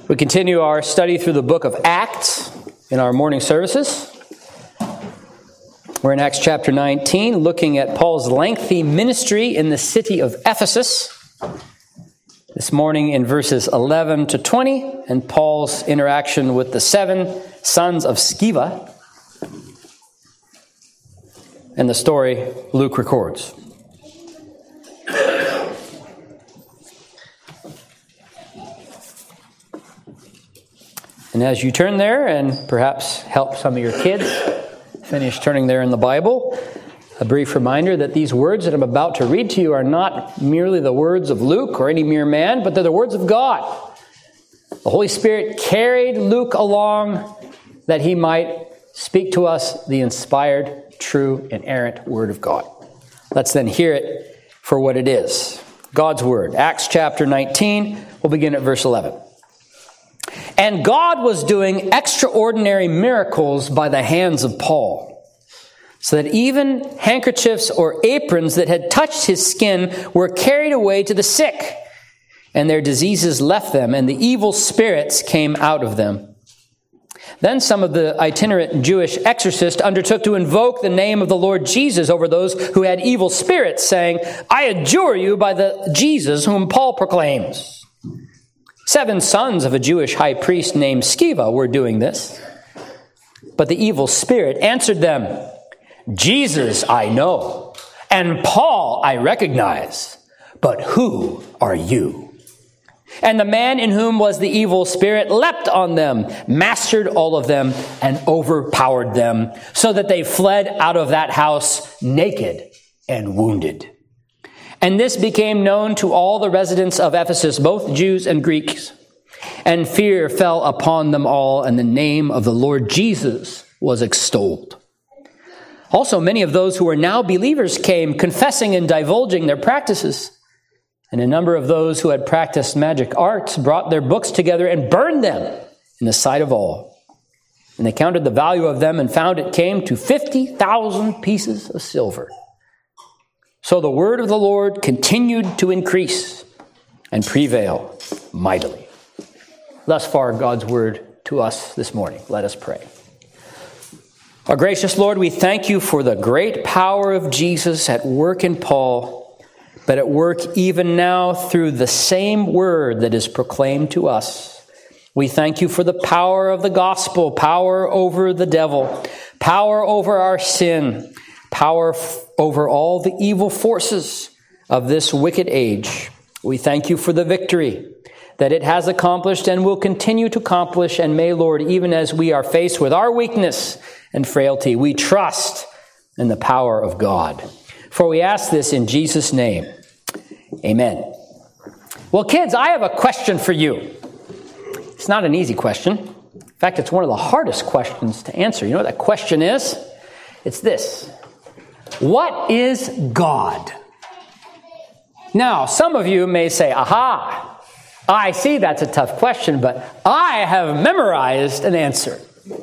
We continue our study through the book of Acts in our morning services. We're in Acts chapter 19, looking at Paul's lengthy ministry in the city of Ephesus. This morning in verses 11 to 20, and Paul's interaction with the 7 sons of Sceva, and the story Luke records. And as you turn there, and perhaps help some of your kids finish turning there in the Bible, a brief reminder that these words that I'm about to read to you are not merely the words of Luke or any mere man, but they're the words of God. The Holy Spirit carried Luke along that he might speak to us the inspired, true, inerrant Word of God. Let's then hear it for what it is. God's Word. Acts chapter 19, we'll begin at verse 11. And God was doing extraordinary miracles by the hands of Paul, so that even handkerchiefs or aprons that had touched his skin were carried away to the sick, and their diseases left them, and the evil spirits came out of them. Then some of the itinerant Jewish exorcists undertook to invoke the name of the Lord Jesus over those who had evil spirits, saying, "I adjure you by the Jesus whom Paul proclaims." 7 sons of a Jewish high priest named Sceva were doing this. But the evil spirit answered them, "Jesus I know, and Paul I recognize, but who are you?" And the man in whom was the evil spirit leapt on them, mastered all of them, and overpowered them, so that they fled out of that house naked and wounded. And this became known to all the residents of Ephesus, both Jews and Greeks. And fear fell upon them all, and the name of the Lord Jesus was extolled. Also, many of those who were now believers came, confessing and divulging their practices. And a number of those who had practiced magic arts brought their books together and burned them in the sight of all. And they counted the value of them and found it came to 50,000 pieces of silver. So the word of the Lord continued to increase and prevail mightily. Thus far, God's word to us this morning. Let us pray. Our gracious Lord, we thank you for the great power of Jesus at work in Paul, but at work even now through the same word that is proclaimed to us. We thank you for the power of the gospel, power over the devil, power over our sin, power over all the evil forces of this wicked age. We thank you for the victory that it has accomplished and will continue to accomplish. And may, Lord, even as we are faced with our weakness and frailty, we trust in the power of God. For we ask this in Jesus' name. Amen. Well, kids, I have a question for you. It's not an easy question. In fact, it's one of the hardest questions to answer. You know what that question is? It's this. What is God? Now, some of you may say, aha, I see that's a tough question, but I have memorized an answer.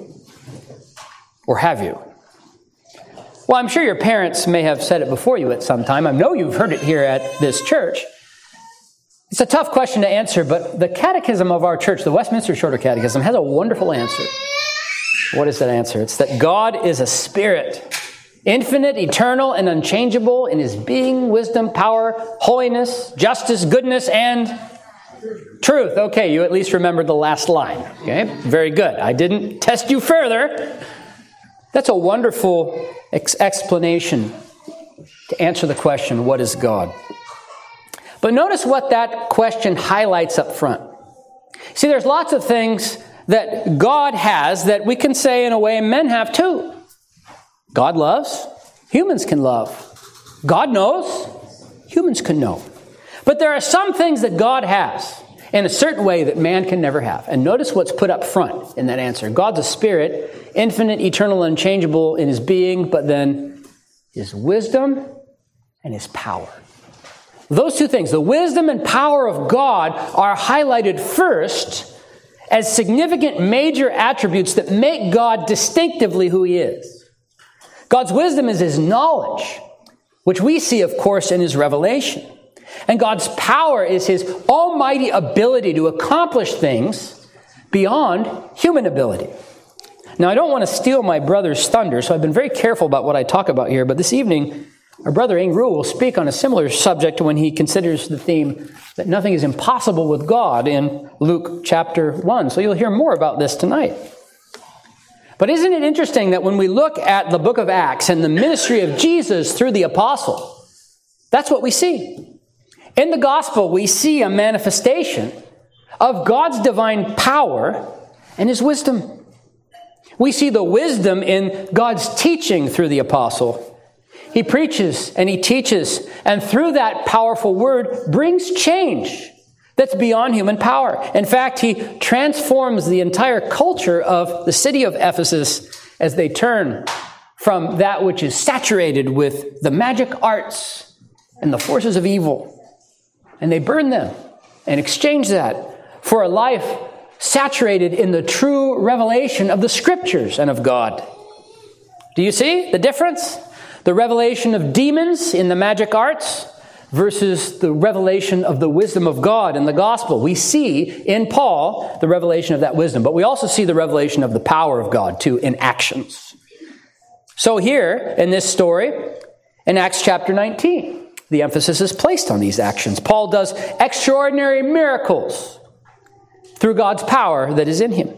Or have you? Well, I'm sure your parents may have said it before you at some time. I know you've heard it here at this church. It's a tough question to answer, but the catechism of our church, the Westminster Shorter Catechism, has a wonderful answer. What is that answer? It's that God is a spirit, infinite, eternal, and unchangeable in his being, wisdom, power, holiness, justice, goodness, and truth. Okay, you at least remembered the last line. Okay, very good. I didn't test you further. That's a wonderful explanation to answer the question, what is God? But notice what that question highlights up front. See, there's lots of things that God has that we can say in a way men have too. God loves, humans can love. God knows, humans can know. But there are some things that God has in a certain way that man can never have. And notice what's put up front in that answer. God's a spirit, infinite, eternal, unchangeable in his being, but then his wisdom and his power. Those two things, the wisdom and power of God, are highlighted first as significant major attributes that make God distinctively who he is. God's wisdom is his knowledge, which we see, of course, in his revelation. And God's power is his almighty ability to accomplish things beyond human ability. Now, I don't want to steal my brother's thunder, so I've been very careful about what I talk about here, but this evening, our brother Ingru will speak on a similar subject when he considers the theme that nothing is impossible with God in Luke chapter 1. So you'll hear more about this tonight. But isn't it interesting that when we look at the book of Acts and the ministry of Jesus through the apostle, that's what we see. In the gospel, we see a manifestation of God's divine power and his wisdom. We see the wisdom in God's teaching through the apostle. He preaches and he teaches, and through that powerful word brings change that's beyond human power. In fact, he transforms the entire culture of the city of Ephesus as they turn from that which is saturated with the magic arts and the forces of evil. And they burn them and exchange that for a life saturated in the true revelation of the Scriptures and of God. Do you see the difference? The revelation of demons in the magic arts versus the revelation of the wisdom of God in the gospel. We see in Paul the revelation of that wisdom, but we also see the revelation of the power of God too in actions. So here in this story, in Acts chapter 19, the emphasis is placed on these actions. Paul does extraordinary miracles through God's power that is in him.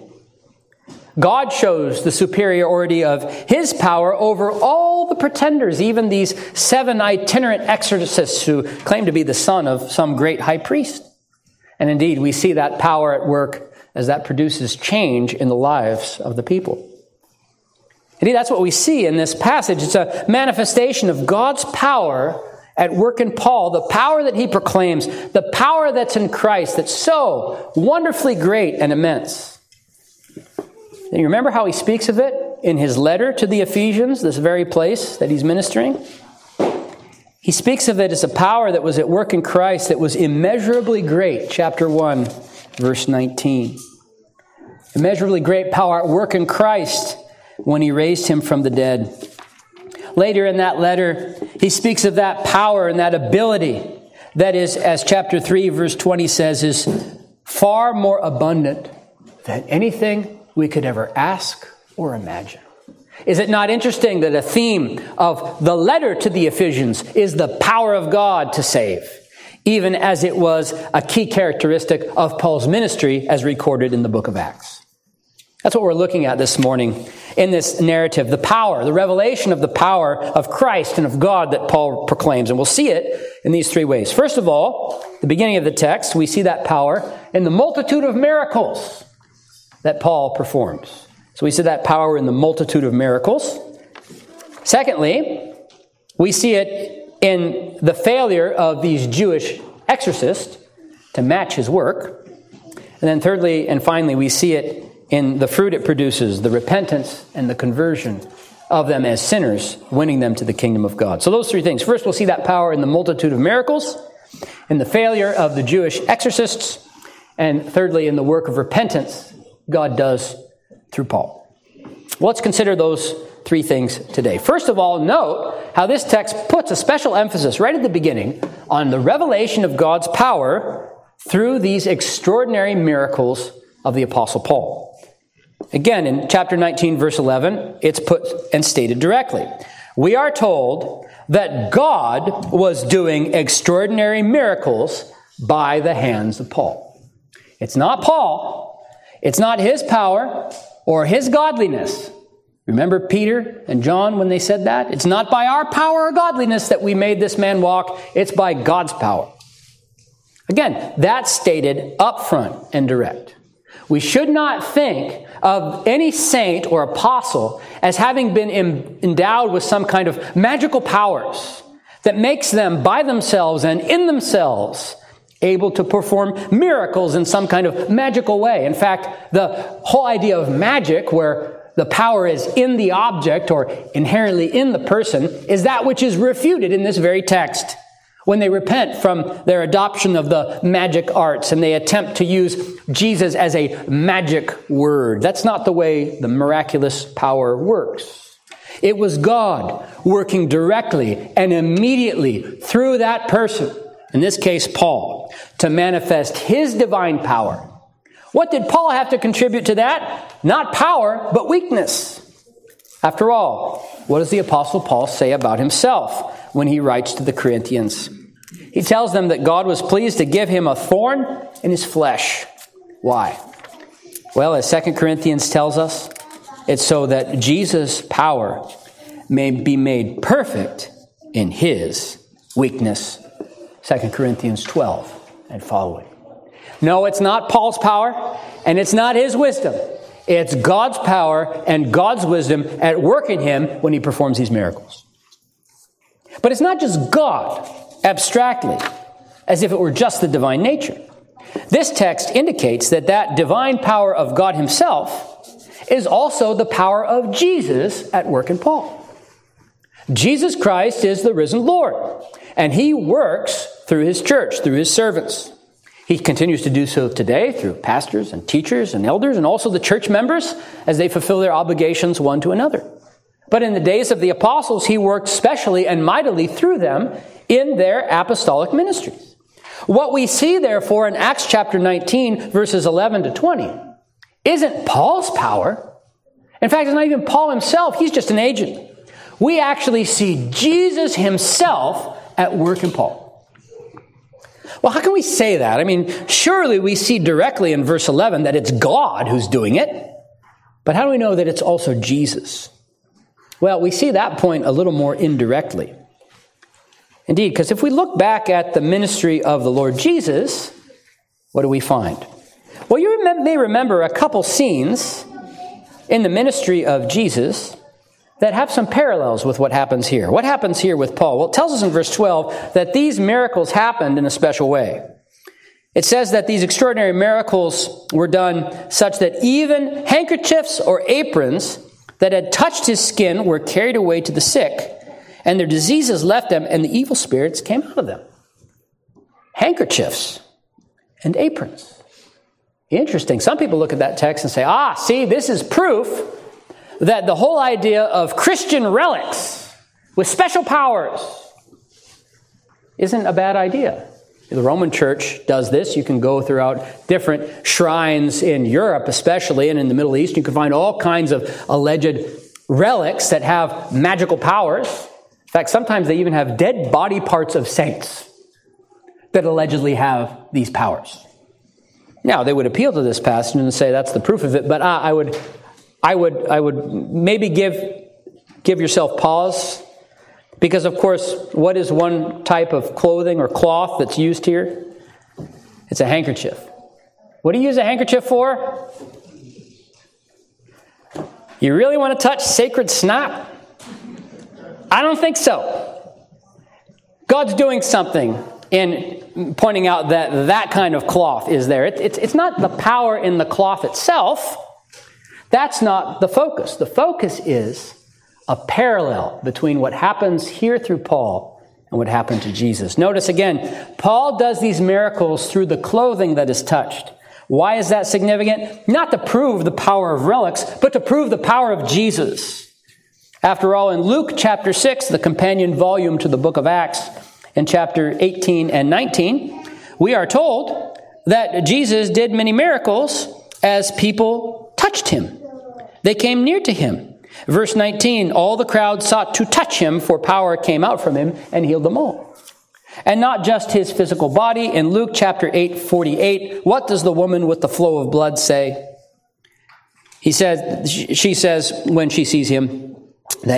God shows the superiority of his power over all the pretenders, even these 7 itinerant exorcists who claim to be the son of some great high priest. And indeed, we see that power at work as that produces change in the lives of the people. Indeed, that's what we see in this passage. It's a manifestation of God's power at work in Paul, the power that he proclaims, the power that's in Christ that's so wonderfully great and immense. And you remember how he speaks of it in his letter to the Ephesians, this very place that he's ministering? He speaks of it as a power that was at work in Christ that was immeasurably great, chapter 1, verse 19. Immeasurably great power at work in Christ when he raised him from the dead. Later in that letter, he speaks of that power and that ability that is, as chapter 3, verse 20 says, is far more abundant than anything we could ever ask or imagine. Is it not interesting that a theme of the letter to the Ephesians is the power of God to save, even as it was a key characteristic of Paul's ministry as recorded in the book of Acts? That's what we're looking at this morning in this narrative, the power, the revelation of the power of Christ and of God that Paul proclaims. And we'll see it in these 3 ways. First of all, the beginning of the text, we see that power in the multitude of miracles that Paul performs. So we see that power in the multitude of miracles. Secondly, we see it in the failure of these Jewish exorcists to match his work. And then thirdly and finally, we see it in the fruit it produces, the repentance and the conversion of them as sinners, winning them to the kingdom of God. So those 3 things. First, we'll see that power in the multitude of miracles, in the failure of the Jewish exorcists, and thirdly, in the work of repentance God does through Paul. Well, let's consider those 3 things today. First of all, note how this text puts a special emphasis right at the beginning on the revelation of God's power through these extraordinary miracles of the Apostle Paul. Again, in chapter 19, verse 11, it's put and stated directly. We are told that God was doing extraordinary miracles by the hands of Paul. It's not Paul. It's not his power or his godliness. Remember Peter and John when they said that? It's not by our power or godliness that we made this man walk. It's by God's power. Again, that's stated up front and direct. We should not think of any saint or apostle as having been endowed with some kind of magical powers that makes them by themselves and in themselves able to perform miracles in some kind of magical way. In fact, the whole idea of magic, where the power is in the object or inherently in the person, is that which is refuted in this very text. When they repent from their adoption of the magic arts and they attempt to use Jesus as a magic word. That's not the way the miraculous power works. It was God working directly and immediately through that person, in this case Paul, to manifest his divine power, What did Paul have to contribute to that? Not power, but weakness. After all, what does the Apostle Paul say about himself when he writes to the Corinthians? He tells them that God was pleased to give him a thorn in his flesh. Why? Well, as 2 Corinthians tells us, it's so that Jesus' power may be made perfect in his weakness. 2 Corinthians 12 and following. No, it's not Paul's power, and it's not his wisdom. It's God's power and God's wisdom at work in him when he performs these miracles. But it's not just God, abstractly, as if it were just the divine nature. This text indicates that that divine power of God himself is also the power of Jesus at work in Paul. Jesus Christ is the risen Lord, and he works through his church, through his servants. He continues to do so today through pastors and teachers and elders and also the church members as they fulfill their obligations one to another. But in the days of the apostles, he worked specially and mightily through them in their apostolic ministries. What we see, therefore, in Acts chapter 19, verses 11 to 20, isn't Paul's power. In fact, it's not even Paul himself. He's just an agent. We actually see Jesus himself at work in Paul. Well, how can we say that? I mean, surely we see directly in verse 11 that it's God who's doing it. But how do we know that it's also Jesus? Well, we see that point a little more indirectly. Indeed, because if we look back at the ministry of the Lord Jesus, what do we find? Well, you may remember a couple scenes in the ministry of Jesus that have some parallels with what happens here. What happens here with Paul? Well, it tells us in verse 12 that these miracles happened in a special way. It says that these extraordinary miracles were done such that even handkerchiefs or aprons that had touched his skin were carried away to the sick, and their diseases left them, and the evil spirits came out of them. Handkerchiefs and aprons. Interesting. Some people look at that text and say, see, this is proof that the whole idea of Christian relics with special powers isn't a bad idea. The Roman Church does this. You can go throughout different shrines in Europe especially, and in the Middle East. You can find all kinds of alleged relics that have magical powers. In fact, sometimes they even have dead body parts of saints that allegedly have these powers. Now, they would appeal to this passage and say that's the proof of it, but I would maybe give yourself pause, because of course, what is one type of clothing or cloth that's used here? It's a handkerchief. What do you use a handkerchief for? You really want to touch sacred snot? I don't think so. God's doing something in pointing out that that kind of cloth is there. It's not the power in the cloth itself. That's not the focus. The focus is a parallel between what happens here through Paul and what happened to Jesus. Notice again, Paul does these miracles through the clothing that is touched. Why is that significant? Not to prove the power of relics, but to prove the power of Jesus. After all, in Luke chapter 6, the companion volume to the book of Acts, in chapter 18 and 19, we are told that Jesus did many miracles as people touched him. They came near to him. Verse 19, all the crowd sought to touch him, for power came out from him and healed them all. And not just his physical body. In Luke chapter 8:48, what does the woman with the flow of blood say? She says when she sees him that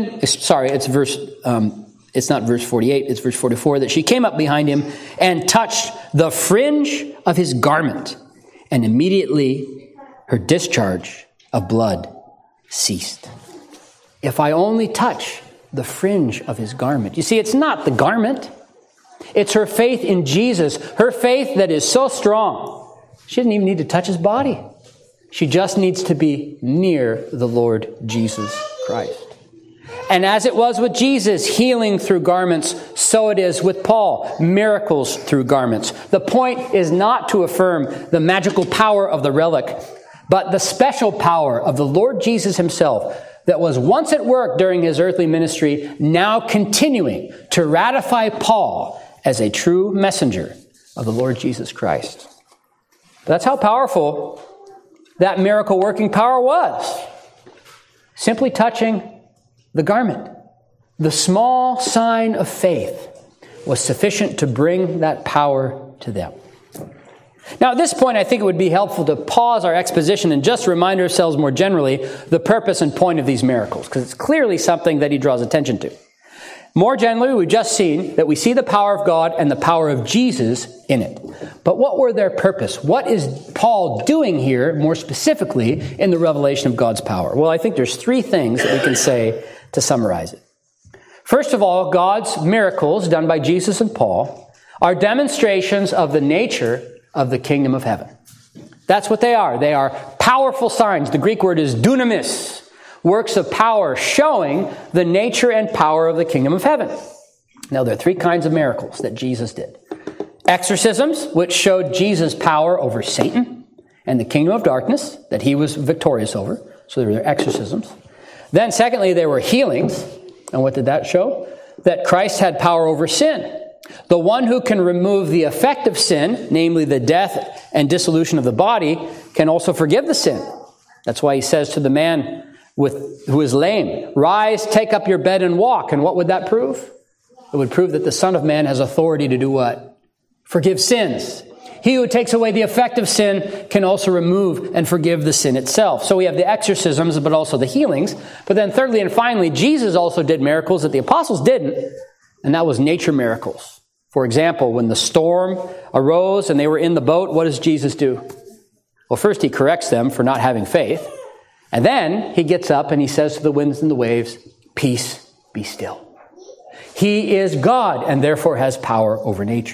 it's not verse 48, it's verse 44, that she came up behind him and touched the fringe of his garment, and immediately her discharge of blood ceased. If I only touch the fringe of his garment. You see, it's not the garment. It's her faith in Jesus. Her faith that is so strong. She doesn't even need to touch his body. She just needs to be near the Lord Jesus Christ. And as it was with Jesus, healing through garments, so it is with Paul, miracles through garments. The point is not to affirm the magical power of the relic, but the special power of the Lord Jesus himself that was once at work during his earthly ministry, now continuing to ratify Paul as a true messenger of the Lord Jesus Christ. That's how powerful that miracle working power was. Simply touching the garment. The small sign of faith was sufficient to bring that power to them. Now, at this point, I think it would be helpful to pause our exposition and just remind ourselves more generally the purpose and point of these miracles, because it's clearly something that he draws attention to. More generally, we've just seen that we see the power of God and the power of Jesus in it. But what were their purpose? What is Paul doing here, more specifically, in the revelation of God's power? Well, I think there's three things that we can say to summarize it. First of all, God's miracles done by Jesus and Paul are demonstrations of the nature of the kingdom of heaven. That's what they are. They are powerful signs. The Greek word is dunamis. Works of power showing the nature and power of the kingdom of heaven. Now, there are three kinds of miracles that Jesus did. Exorcisms, which showed Jesus' power over Satan and the kingdom of darkness that he was victorious over. So there were exorcisms. Then, secondly, there were healings. And what did that show? That Christ had power over sin. The one who can remove the effect of sin, namely the death and dissolution of the body, can also forgive the sin. That's why he says to the man who is lame, "Rise, take up your bed and walk." And what would that prove? It would prove that the Son of Man has authority to do what? Forgive sins. He who takes away the effect of sin can also remove and forgive the sin itself. So we have the exorcisms, but also the healings. But then thirdly and finally, Jesus also did miracles that the apostles didn't, and that was nature miracles. For example, when the storm arose and they were in the boat, what does Jesus do? Well, first he corrects them for not having faith. And then he gets up and he says to the winds and the waves, "Peace, be still." He is God and therefore has power over nature.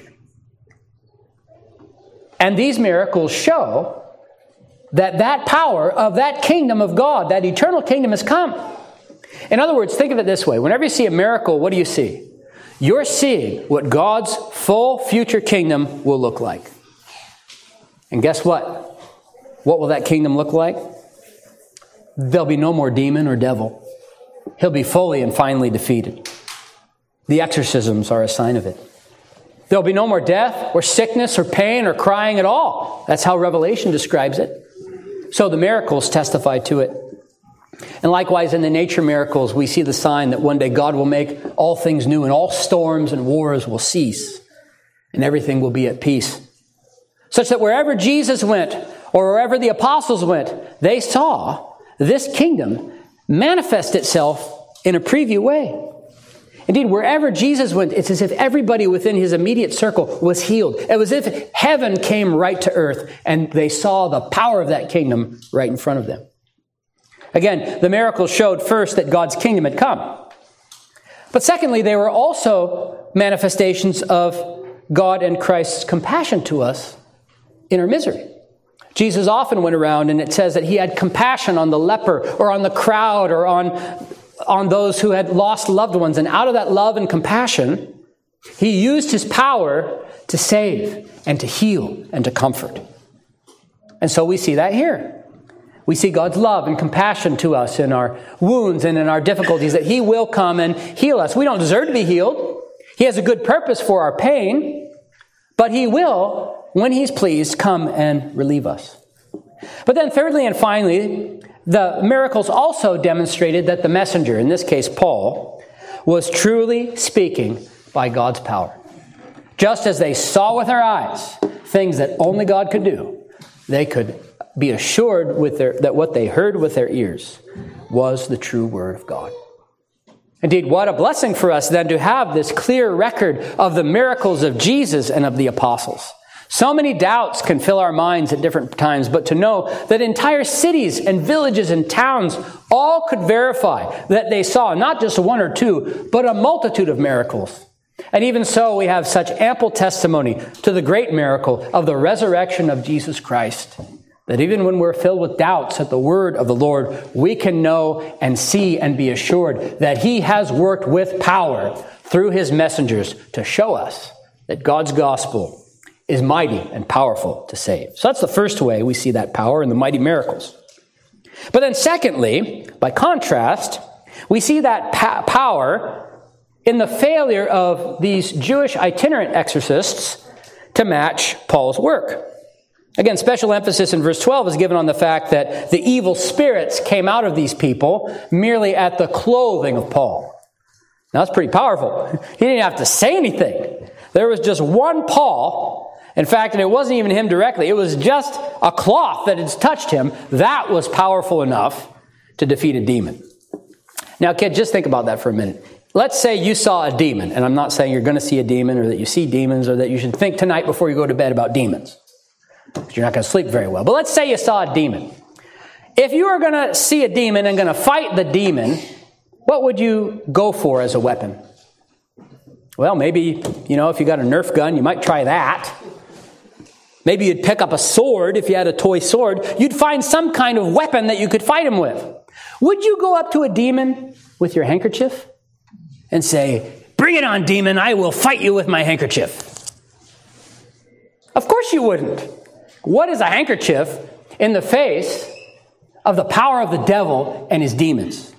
And these miracles show that that power of that kingdom of God, that eternal kingdom, has come. In other words, think of it this way. Whenever you see a miracle, what do you see? You're seeing what God's full future kingdom will look like. And guess what? What will that kingdom look like? There'll be no more demon or devil. He'll be fully and finally defeated. The exorcisms are a sign of it. There'll be no more death or sickness or pain or crying at all. That's how Revelation describes it. So the miracles testify to it. And likewise, in the nature miracles, we see the sign that one day God will make all things new and all storms and wars will cease and everything will be at peace. Such that wherever Jesus went or wherever the apostles went, they saw this kingdom manifest itself in a preview way. Indeed, wherever Jesus went, it's as if everybody within his immediate circle was healed. It was as if heaven came right to earth and they saw the power of that kingdom right in front of them. Again, the miracles showed first that God's kingdom had come. But secondly, they were also manifestations of God and Christ's compassion to us in our misery. Jesus often went around and it says that he had compassion on the leper or on the crowd or on those who had lost loved ones. And out of that love and compassion, he used his power to save and to heal and to comfort. And so we see that here. We see God's love and compassion to us in our wounds and in our difficulties, that he will come and heal us. We don't deserve to be healed. He has a good purpose for our pain, but he will, when he's pleased, come and relieve us. But then thirdly and finally, the miracles also demonstrated that the messenger, in this case Paul, was truly speaking by God's power. Just as they saw with their eyes things that only God could do, they could be assured that what they heard with their ears was the true word of God. Indeed, what a blessing for us then to have this clear record of the miracles of Jesus and of the apostles. So many doubts can fill our minds at different times, but to know that entire cities and villages and towns all could verify that they saw not just one or two, but a multitude of miracles. And even so, we have such ample testimony to the great miracle of the resurrection of Jesus Christ, that even when we're filled with doubts at the word of the Lord, we can know and see and be assured that he has worked with power through his messengers to show us that God's gospel is mighty and powerful to save. So that's the first way we see that power in the mighty miracles. But then secondly, by contrast, we see that power in the failure of these Jewish itinerant exorcists to match Paul's work. Again, special emphasis in verse 12 is given on the fact that the evil spirits came out of these people merely at the clothing of Paul. Now, that's pretty powerful. He didn't have to say anything. There was just one Paul. In fact, and it wasn't even him directly. It was just a cloth that had touched him. That was powerful enough to defeat a demon. Now, kid, just think about that for a minute. Let's say you saw a demon, and I'm not saying you're going to see a demon or that you see demons or that you should think tonight before you go to bed about demons. Because you're not going to sleep very well. But let's say you saw a demon. If you were going to see a demon and going to fight the demon, what would you go for as a weapon? Well, maybe, if you got a Nerf gun, you might try that. Maybe you'd pick up a sword if you had a toy sword. You'd find some kind of weapon that you could fight him with. Would you go up to a demon with your handkerchief and say, "Bring it on, demon, I will fight you with my handkerchief"? Of course you wouldn't. What is a handkerchief in the face of the power of the devil and his demons?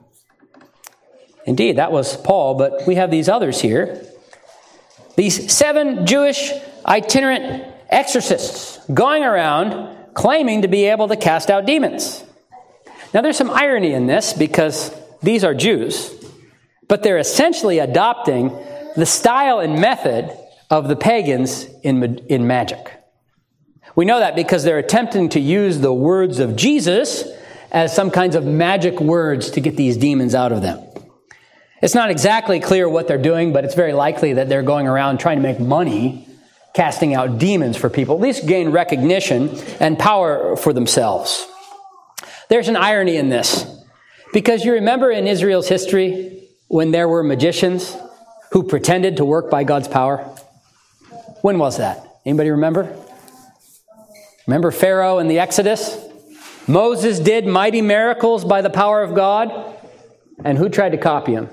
Indeed, that was Paul, but we have these others here. These 7 Jewish itinerant exorcists going around claiming to be able to cast out demons. Now, there's some irony in this because these are Jews, but they're essentially adopting the style and method of the pagans in magic. We know that because they're attempting to use the words of Jesus as some kinds of magic words to get these demons out of them. It's not exactly clear what they're doing, but it's very likely that they're going around trying to make money casting out demons for people, at least gain recognition and power for themselves. There's an irony in this, because you remember in Israel's history when there were magicians who pretended to work by God's power? When was that? Anybody remember? Remember Pharaoh in the Exodus? Moses did mighty miracles by the power of God, and who tried to copy him?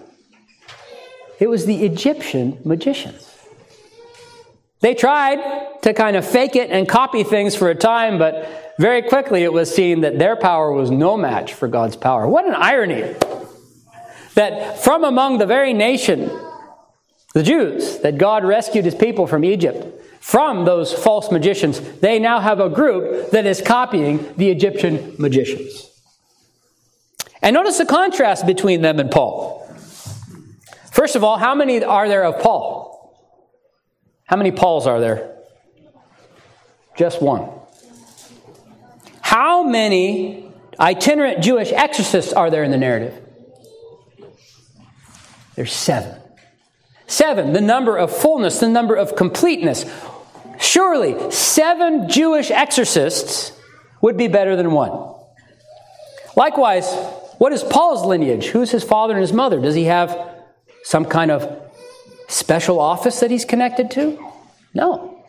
It was the Egyptian magicians. They tried to kind of fake it and copy things for a time, but very quickly it was seen that their power was no match for God's power. What an irony that from among the very nation, the Jews, that God rescued his people from Egypt, from those false magicians, they now have a group that is copying the Egyptian magicians. And notice the contrast between them and Paul. First of all, how many are there of Paul? How many Pauls are there? Just one. How many itinerant Jewish exorcists are there in the narrative? There's 7. 7, the number of fullness, the number of completeness. Surely 7 Jewish exorcists would be better than 1. Likewise, what is Paul's lineage? Who's his father and his mother? Does he have some kind of special office that he's connected to? No.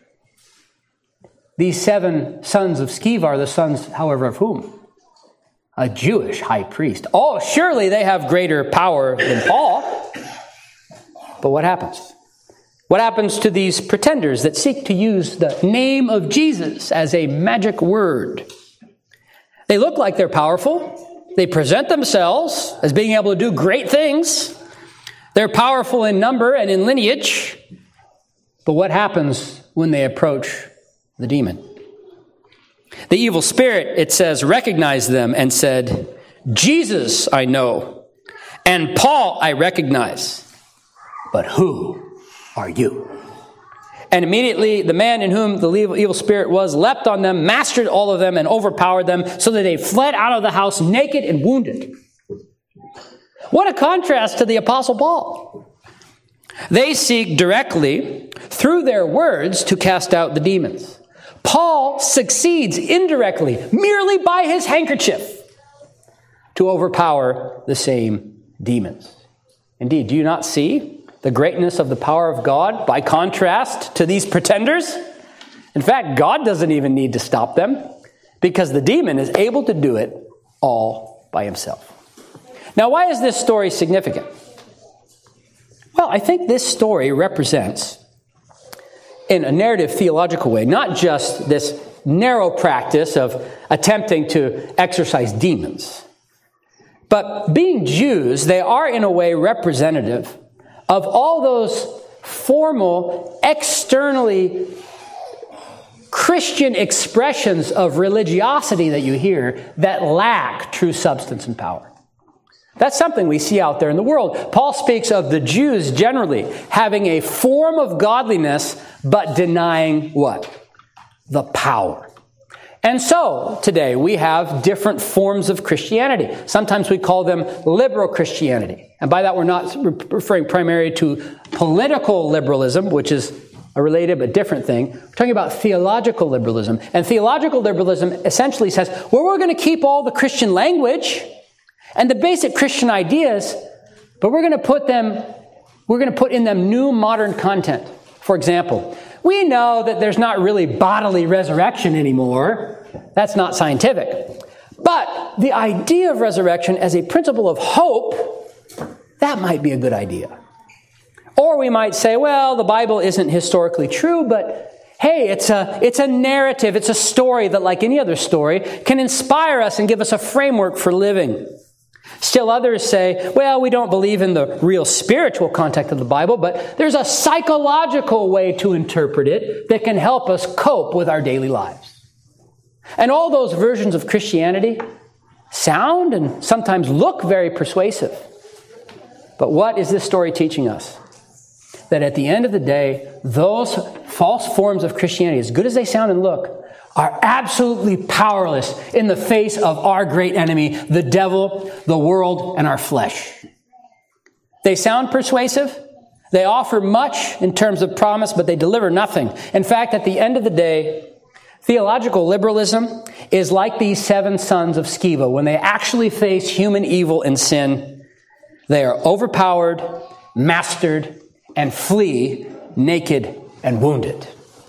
These 7 sons of Sceva are the sons, however, of whom? A Jewish high priest. Oh, surely they have greater power than Paul. But what happens? What happens to these pretenders that seek to use the name of Jesus as a magic word? They look like they're powerful. They present themselves as being able to do great things. They're powerful in number and in lineage. But what happens when they approach the demon? The evil spirit, it says, recognized them and said, "Jesus I know, and Paul I recognize. But who are you?" And immediately the man in whom the evil spirit was leapt on them, mastered all of them, and overpowered them, so that they fled out of the house naked and wounded. What a contrast to the Apostle Paul. They seek directly, through their words, to cast out the demons. Paul succeeds indirectly, merely by his handkerchief, to overpower the same demons. Indeed, do you not see the greatness of the power of God by contrast to these pretenders? In fact, God doesn't even need to stop them, because the demon is able to do it all by himself. Now, why is this story significant? Well, I think this story represents, in a narrative theological way, not just this narrow practice of attempting to exorcise demons, but being Jews, they are in a way representative of all those formal, externally Christian expressions of religiosity that you hear that lack true substance and power. That's something we see out there in the world. Paul speaks of the Jews generally having a form of godliness, but denying what? The power. And so, today, we have different forms of Christianity. Sometimes we call them liberal Christianity. And by that, we're not referring primarily to political liberalism, which is a related but different thing. We're talking about theological liberalism. And theological liberalism essentially says, well, we're going to keep all the Christian language and the basic Christian ideas, but we're going to put in them new modern content. For example, we know that there's not really bodily resurrection anymore. That's not scientific. But the idea of resurrection as a principle of hope, that might be a good idea. Or we might say, well, the Bible isn't historically true, but hey, it's a narrative, it's a story that, like any other story, can inspire us and give us a framework for living. Still others say, well, we don't believe in the real spiritual context of the Bible, but there's a psychological way to interpret it that can help us cope with our daily lives. And all those versions of Christianity sound and sometimes look very persuasive. But what is this story teaching us? That at the end of the day, those false forms of Christianity, as good as they sound and look, are absolutely powerless in the face of our great enemy, the devil, the world, and our flesh. They sound persuasive. They offer much in terms of promise, but they deliver nothing. In fact, at the end of the day, theological liberalism is like these 7 sons of Sceva. When they actually face human evil and sin, they are overpowered, mastered, and flee naked and wounded.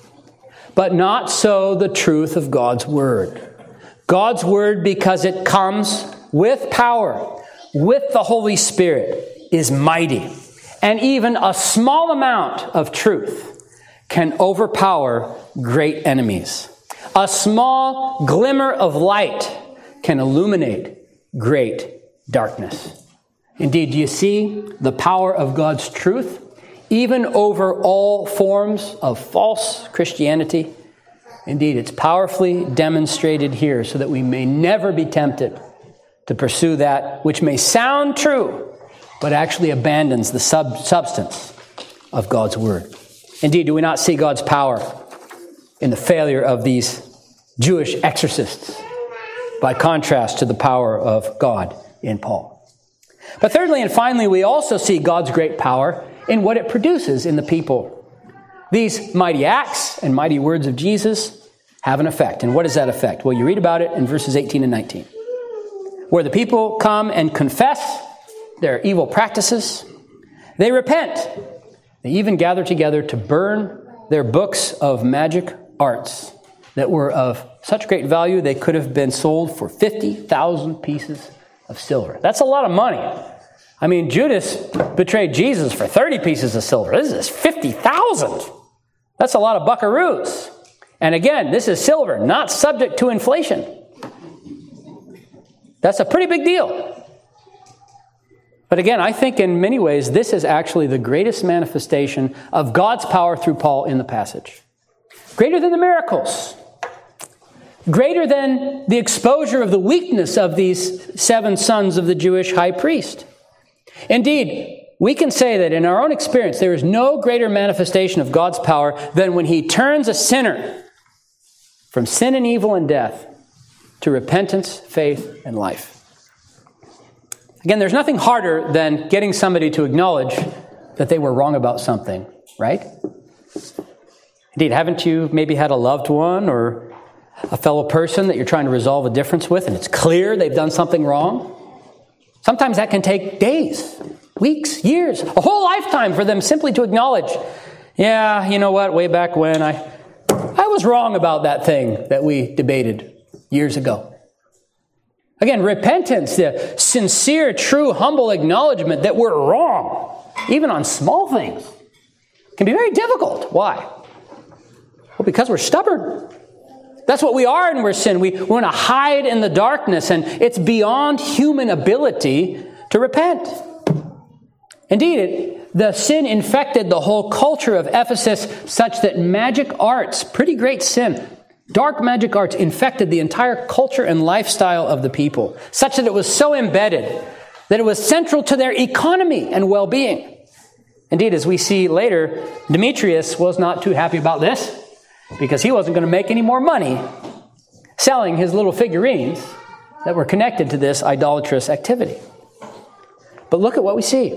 But not so the truth of God's Word. God's Word, because it comes with power, with the Holy Spirit, is mighty. And even a small amount of truth can overpower great enemies. A small glimmer of light can illuminate great darkness. Indeed, do you see the power of God's truth? Even over all forms of false Christianity. Indeed, it's powerfully demonstrated here so that we may never be tempted to pursue that which may sound true, but actually abandons the substance of God's Word. Indeed, do we not see God's power in the failure of these Jewish exorcists by contrast to the power of God in Paul? But thirdly and finally, we also see God's great power in what it produces in the people. These mighty acts and mighty words of Jesus have an effect. And what is that effect? Well, you read about it in verses 18 and 19. Where the people come and confess their evil practices, they repent. They even gather together to burn their books of magic arts that were of such great value they could have been sold for 50,000 pieces of silver. That's a lot of money. I mean, Judas betrayed Jesus for 30 pieces of silver. This is 50,000. That's a lot of buckaroos. And again, this is silver, not subject to inflation. That's a pretty big deal. But again, I think in many ways, this is actually the greatest manifestation of God's power through Paul in the passage. Greater than the miracles. Greater than the exposure of the weakness of these 7 sons of the Jewish high priest. Indeed, we can say that in our own experience, there is no greater manifestation of God's power than when He turns a sinner from sin and evil and death to repentance, faith, and life. Again, there's nothing harder than getting somebody to acknowledge that they were wrong about something, right? Indeed, haven't you maybe had a loved one or a fellow person that you're trying to resolve a difference with, and it's clear they've done something wrong? Sometimes that can take days, weeks, years, a whole lifetime for them simply to acknowledge, yeah, you know what, way back when I was wrong about that thing that we debated years ago. Again, repentance, the sincere, true, humble acknowledgement that we're wrong, even on small things, can be very difficult. Why? Well, because we're stubborn. That's what we are when we're sin. We want to hide in the darkness, and it's beyond human ability to repent. Indeed, the sin infected the whole culture of Ephesus such that magic arts, pretty great sin, dark magic arts infected the entire culture and lifestyle of the people, such that it was so embedded that it was central to their economy and well-being. Indeed, as we see later, Demetrius was not too happy about this because he wasn't going to make any more money selling his little figurines that were connected to this idolatrous activity. But look at what we see.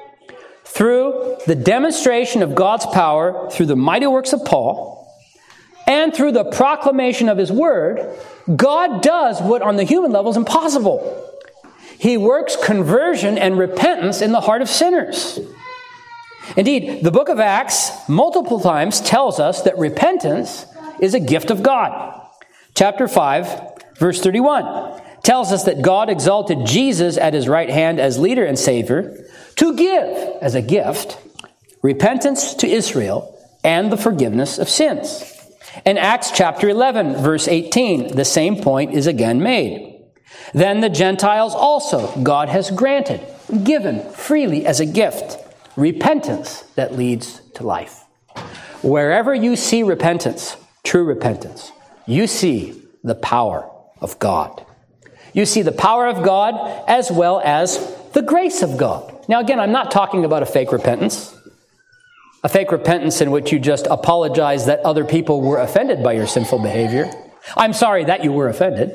Through the demonstration of God's power, through the mighty works of Paul, and through the proclamation of his word, God does what on the human level is impossible. He works conversion and repentance in the heart of sinners. Indeed, the book of Acts multiple times tells us that repentance is a gift of God. Chapter 5, verse 31 tells us that God exalted Jesus at his right hand as leader and Savior to give, as a gift, repentance to Israel and the forgiveness of sins. In Acts chapter 11, verse 18, the same point is again made. Then the Gentiles also God has granted, given freely as a gift, repentance that leads to life. Wherever you see repentance, true repentance, you see the power of God. You see the power of God as well as the grace of God. Now again, I'm not talking about a fake repentance. A fake repentance in which you just apologize that other people were offended by your sinful behavior. I'm sorry that you were offended.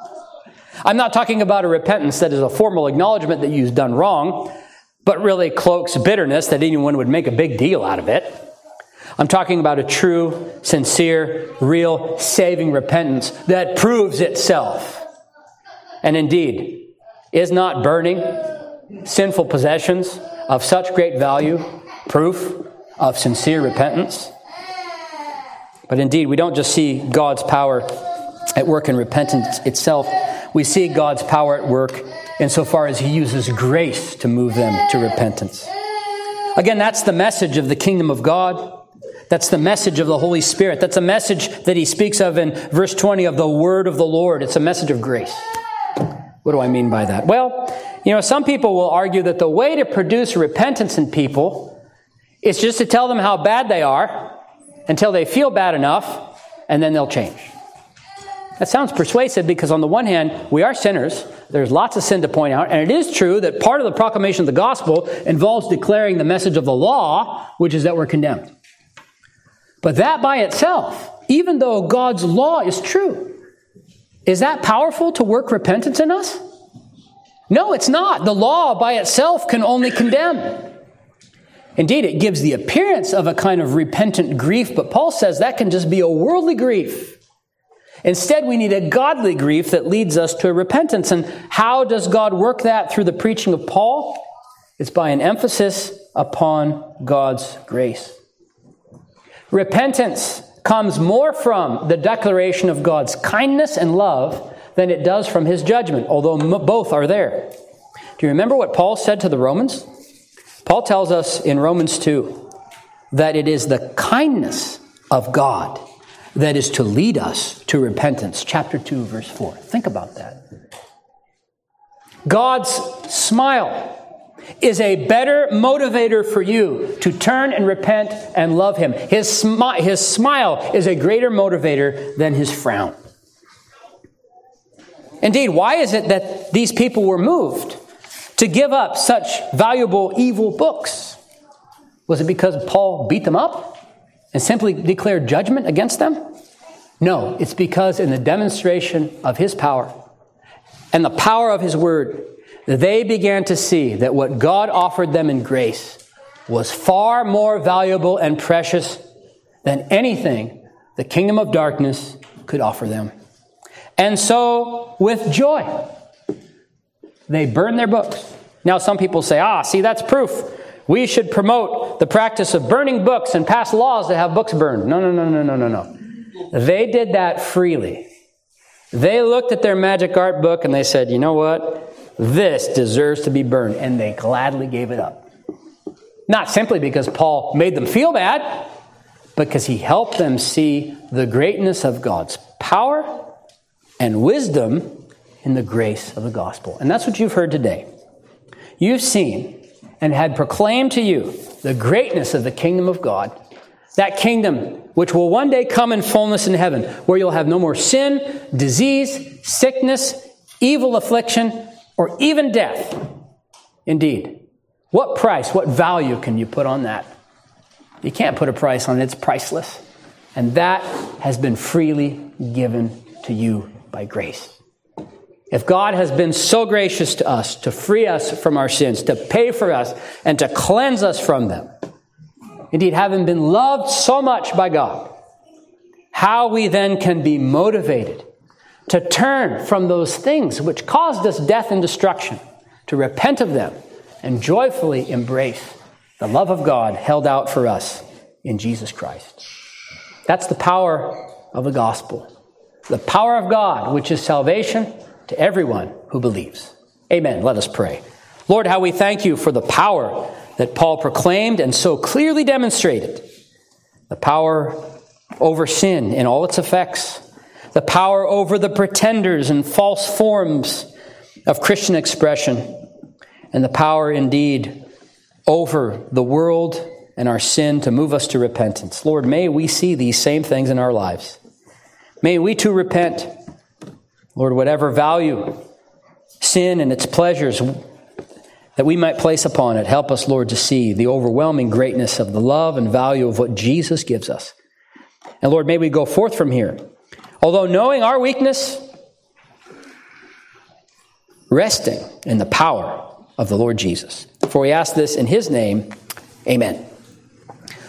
I'm not talking about a repentance that is a formal acknowledgement that you've done wrong, but really cloaks bitterness that anyone would make a big deal out of it. I'm talking about a true, sincere, real, saving repentance that proves itself. And indeed, is not burning sinful possessions of such great value proof of sincere repentance? But indeed, we don't just see God's power at work in repentance itself. We see God's power at work insofar as he uses grace to move them to repentance. Again, that's the message of the kingdom of God. That's the message of the Holy Spirit. That's a message that he speaks of in verse 20 of the word of the Lord. It's a message of grace. What do I mean by that? Well, some people will argue that the way to produce repentance in people is just to tell them how bad they are until they feel bad enough, and then they'll change. That sounds persuasive because on the one hand, we are sinners. There's lots of sin to point out. And it is true that part of the proclamation of the gospel involves declaring the message of the law, which is that we're condemned. But that by itself, even though God's law is true, is that powerful to work repentance in us? No, it's not. The law by itself can only condemn. Indeed, it gives the appearance of a kind of repentant grief, but Paul says that can just be a worldly grief. Instead, we need a godly grief that leads us to repentance. And how does God work that through the preaching of Paul? It's by an emphasis upon God's grace. Repentance comes more from the declaration of God's kindness and love than it does from his judgment, although both are there. Do you remember what Paul said to the Romans? Paul tells us in Romans 2 that it is the kindness of God that is to lead us to repentance. Chapter 2, verse 4. Think about that. God's smile is a better motivator for you to turn and repent and love him. His smile is a greater motivator than his frown. Indeed, why is it that these people were moved to give up such valuable evil books? Was it because Paul beat them up and simply declared judgment against them? No, it's because in the demonstration of his power and the power of his word, they began to see that what God offered them in grace was far more valuable and precious than anything the kingdom of darkness could offer them. And so, with joy, they burned their books. Now, some people say, see, that's proof. We should promote the practice of burning books and pass laws to have books burned. No. They did that freely. They looked at their magic art book and they said, you know what? This deserves to be burned. And they gladly gave it up. Not simply because Paul made them feel bad, but because he helped them see the greatness of God's power and wisdom in the grace of the gospel. And that's what you've heard today. You've seen and had proclaimed to you the greatness of the kingdom of God, that kingdom which will one day come in fullness in heaven, where you'll have no more sin, disease, sickness, evil affliction, or even death. Indeed, what price, what value can you put on that? You can't put a price on it. It's priceless. And that has been freely given to you by grace. If God has been so gracious to us to free us from our sins, to pay for us, and to cleanse us from them, indeed, having been loved so much by God, how we then can be motivated to turn from those things which caused us death and destruction, to repent of them and joyfully embrace the love of God held out for us in Jesus Christ. That's the power of the gospel. The power of God, which is salvation to everyone who believes. Amen. Let us pray. Lord, how we thank you for the power that Paul proclaimed and so clearly demonstrated. The power over sin in all its effects. The power over the pretenders and false forms of Christian expression. And the power indeed over the world and our sin to move us to repentance. Lord, may we see these same things in our lives. May we too repent. Lord, whatever value sin and its pleasures that we might place upon it, help us, Lord, to see the overwhelming greatness of the love and value of what Jesus gives us. And Lord, may we go forth from here, although knowing our weakness, resting in the power of the Lord Jesus. For we ask this in his name, amen.